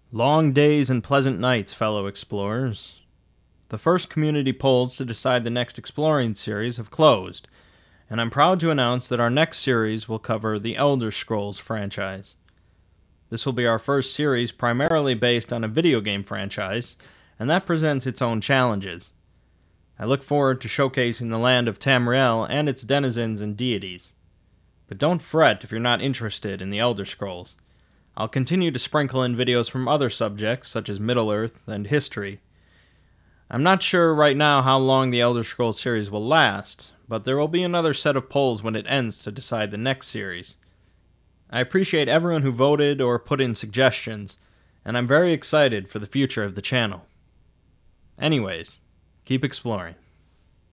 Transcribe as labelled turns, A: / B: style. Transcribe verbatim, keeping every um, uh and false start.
A: Long days and pleasant nights, fellow explorers. The first community polls to decide the next exploring series have closed, and I'm proud to announce that our next series will cover the Elder Scrolls franchise. This will be our first series primarily based on a video game franchise, and that presents its own challenges. I look forward to showcasing the land of Tamriel and its denizens and deities. But don't fret if you're not interested in the Elder Scrolls. I'll continue to sprinkle in videos from other subjects, such as Middle-earth and history. I'm not sure right now how long the Elder Scrolls series will last, but there will be another set of polls when it ends to decide the next series. I appreciate everyone who voted or put in suggestions, and I'm very excited for the future of the channel. Anyways, keep exploring.